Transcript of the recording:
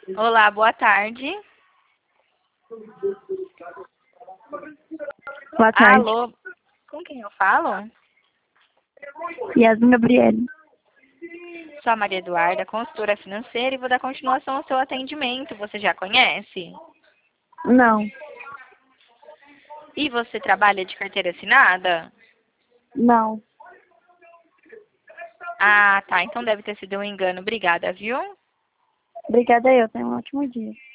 Olá, boa tarde. Boa tarde. Alô, com quem eu falo? Yasmin Gabriele. Sou a Maria Eduarda, consultora financeira, e vou dar continuação ao seu atendimento. Você já conhece? Não. E você trabalha de carteira assinada? Não. Ah, tá. Então deve ter sido um engano. Obrigada, viu? Obrigada eu. Tenha um ótimo dia.